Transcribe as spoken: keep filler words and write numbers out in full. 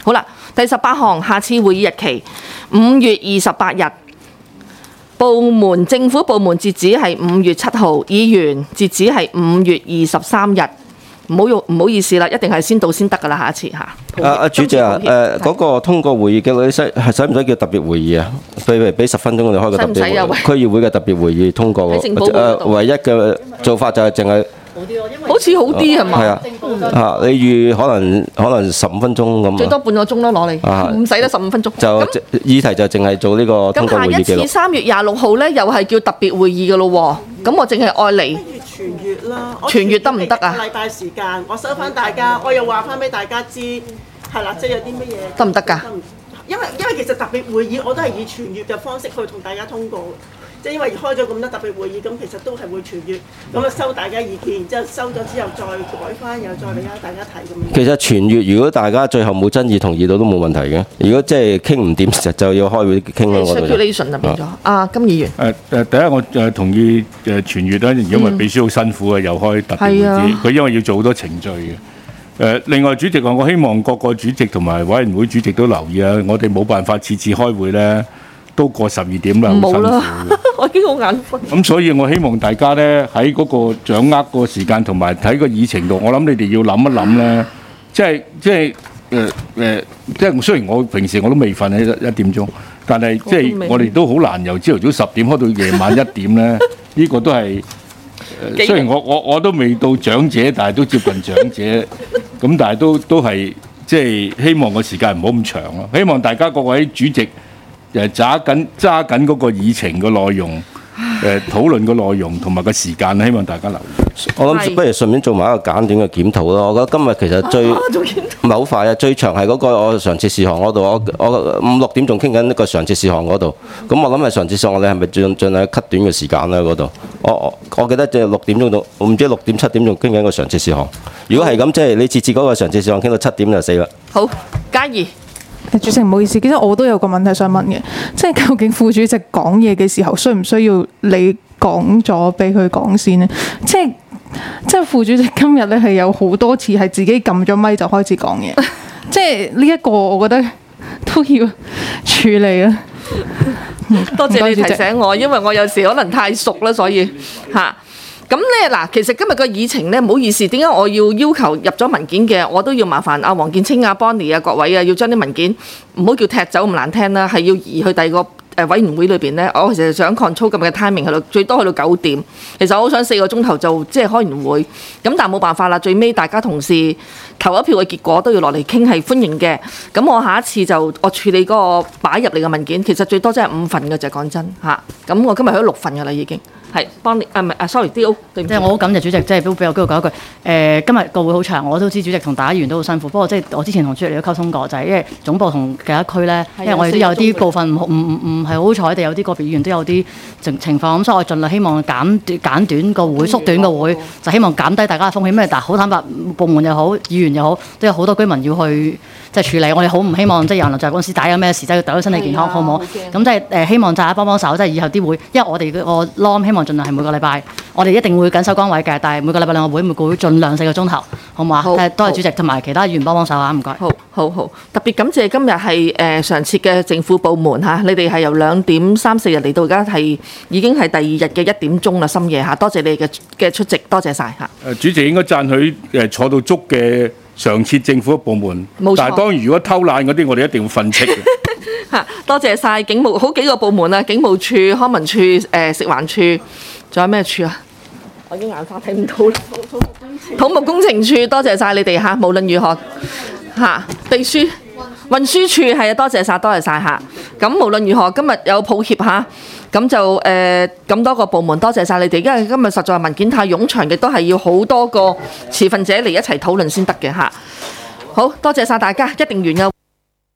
好啦，第十八項，下次會議日期五月二十八日。部門政府部門截止係五月七號，議員截止係五月二十三日。唔好用，唔好意思啦，一定係先到先得㗎啦，下一次嚇。 啊啊，主席啊，誒嗰個通過會議嘅女使係使唔使叫特別會議啊？譬如俾十分鐘我哋開個特別會議， 使唔使啊喂區議會嘅特別會議通過喺政府嗰誒， 度唯一嘅做法就係淨係好似好啲係係嘛？ 啊啊！你預可能可能十五分鐘咁最多啊， 半個鐘咯，攞啊嚟，唔使得十五分鐘。 就咁議題就淨係做呢個通咁下一次過會議記錄。 三月廿六號咧，又係叫特別會議㗎咯喎。咁我淨係愛嚟。 不如全月啦，我全月得唔得啊禮拜時間，我收翻大家，我又話翻俾大家知，係啦，即係有啲乜嘢得唔得㗎？ 因為因為其實特別會議我都係以全月嘅方式去同大家通過，即係因為開咗咁多特別會議，咁其實都係會全月咁啊收大家意見，然之後收咗之後再改翻，又再俾大家睇咁樣。 其實全月如果大家最後冇爭議同意到都冇問題嘅。如果即係傾唔掂，實就要開會傾啦。我哋 circulation 就變咗。啊，金議員。 誒誒，第一我誒同意誒全月啦，因為秘書好辛苦啊，又開特別會係啊議，佢因為要做好多程序嘅。誒，另外主席話，我希望各個主席同埋委員會主席都留意啊，我哋冇辦法次次開會咧都過十二點啦，好辛苦冇啦嘅。， 我已經好眼瞓。 咁所以我希望大家咧喺嗰個掌握個時間同埋睇個議程度，我諗你哋要諗一諗咧，即係即係誒誒，即係雖然我平時我都未瞓喺一一點鐘，但係即係我都未我哋都好難由朝頭早十點開到夜晚一點咧，呢個都係。誒雖然我我我都未到長者，但係都接近長者，咁但係都都係即係希望個時間唔好咁長咯。希望大家各位主席誒揸緊揸緊嗰個議程個內容，誒討論個內容同埋個時間，希望大家留意。 我諗係不如順便做埋一個簡短嘅檢討咯。我覺得今日其實最啊做檢討唔係好快啊，最長係嗰個我常設事項嗰度，我我五六點仲傾緊一個常設事項嗰度。咁我諗係常設事項，我哋係咪盡盡量 cut 短嘅時間咧嗰度？我我我記得即係六點鐘到，我唔知六點七點仲傾緊一個常設事項。如果係咁，即係你次次嗰個常設事項傾到七點就死啦。 好，嘉怡。 主席唔好意思，其實我都有個問題想問嘅，即係究竟副主席講嘢嘅時候，需唔需要你講咗俾佢講先呢？即係即係副主席今日咧係有好多次係自己撳咗咪就開始講嘢，即係呢一個我覺得都要處理啦。 多謝你唔該主席提醒我，因為我有時可能太熟啦，所以嚇。咁咧嗱，其實今日個議程咧，唔好意思，點解我要要求入咗文件嘅，我都要麻煩阿黃建清、阿 Bonnie 啊各位啊，要將啲文件唔好叫踢走咁難聽啦，係要移去第二個誒委員會裏邊咧。我其實想 control 今日嘅 timing 去到最多去到九點，其實我好想四個鐘頭就即係開完會，咁但係冇辦法啦，最尾大家同事投一票嘅結果都要落嚟傾，係歡迎嘅。咁我下一次就我處理嗰個擺入嚟嘅文件，其實最多真係五份嘅啫，講真嚇。咁我今日去咗六份㗎啦已經。係幫你啊，唔係啊 sorry，D O 對唔住。 即係我好感謝主席，即係都俾我機會講一句。誒、呃，今日個會好長，我都知主席同大家議員都好辛苦。不過即係我之前同主席你都溝通過，就係、是、因為總部同其他區咧，因為我哋都有啲部分唔唔唔唔係好彩地，有啲個別議員都有啲情情況，咁所以我盡量希望減短簡短個會，縮短個會，就希望減低大家嘅風險。因為但係好坦白，部門又好，議員又好，都有好多居民要去即係處理。我哋好唔希望即係有人就係嗰陣時打有咩事，即係大家身體健康，好唔好？咁即係誒希望大家幫幫手，即係以後啲會，因為我哋個 norm 希望盡量係每個禮拜。我哋一定會緊守崗位嘅，但係每個禮拜兩個會，每個會盡量四個鐘頭，好唔好啊？ 好誒，多謝主席同埋其他議員幫幫手啊，唔該。 好好好，特別感謝今日係誒常設嘅政府部門嚇，你哋係由兩點三四日嚟到而家係已經係第二日嘅一點鐘啦，深夜嚇，多謝你嘅嘅出席，多謝晒嚇。 誒，主席應該讚許誒坐到足嘅常設政府部門， 冇錯但係當然如果偷懶嗰啲，我哋一定要訓斥嘅。 嚇，多謝晒警務好幾個部門啊，警務處、康文處、誒、呃、食環處，仲有咩處啊？我已經眼花睇唔到啦。土木工程處，多謝晒你哋嚇，無論如何嚇，秘書、運輸處係啊，多謝晒，多謝晒嚇。咁無論如何，今日有抱歉嚇，咁就誒咁多個部門，多謝晒你哋，因為今日實在文件太冗長，亦都係要好多個持份者嚟一齊討論先得嘅嚇。好多謝晒大家，一定完嘅。